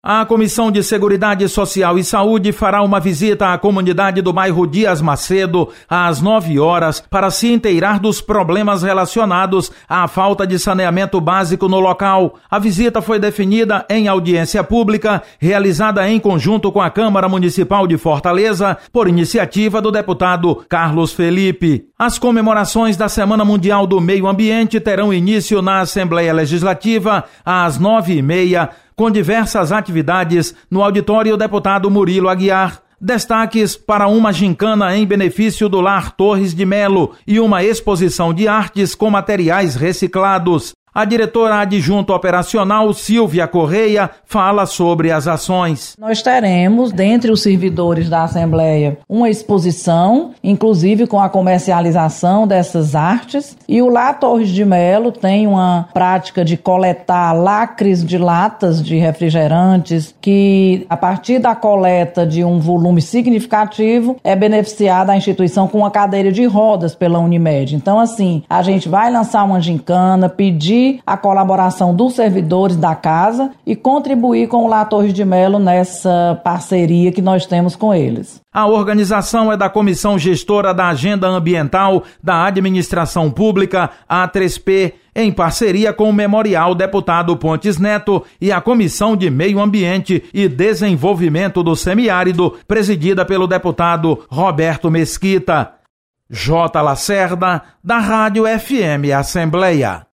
A Comissão de Seguridade Social e Saúde fará uma visita à comunidade do bairro Dias Macedo às 9 horas para se inteirar dos problemas relacionados à falta de saneamento básico no local. A visita foi definida em audiência pública, realizada em conjunto com a Câmara Municipal de Fortaleza, por iniciativa do deputado Carlos Felipe. As comemorações da Semana Mundial do Meio Ambiente terão início na Assembleia Legislativa às 9h30, com diversas atividades no auditório deputado Murilo Aguiar. Destaques para uma gincana em benefício do Lar Torres de Melo e uma exposição de artes com materiais reciclados. A diretora adjunta operacional, Silvia Correia, fala sobre as ações. Nós teremos, dentre os servidores da Assembleia, uma exposição, inclusive com a comercialização dessas artes. E o Lar Torres de Melo tem uma prática de coletar lacres de latas de refrigerantes, que a partir da coleta de um volume significativo é beneficiada a instituição com uma cadeira de rodas pela Unimed. Então, assim, a gente vai lançar uma gincana, pedir a colaboração dos servidores da casa e contribuir com o Lar Torres de Melo nessa parceria que nós temos com eles. A organização é da Comissão Gestora da Agenda Ambiental da Administração Pública, A3P, em parceria com o Memorial Deputado Pontes Neto e a Comissão de Meio Ambiente e Desenvolvimento do Semiárido, presidida pelo deputado Roberto Mesquita. J. Lacerda, da Rádio FM Assembleia.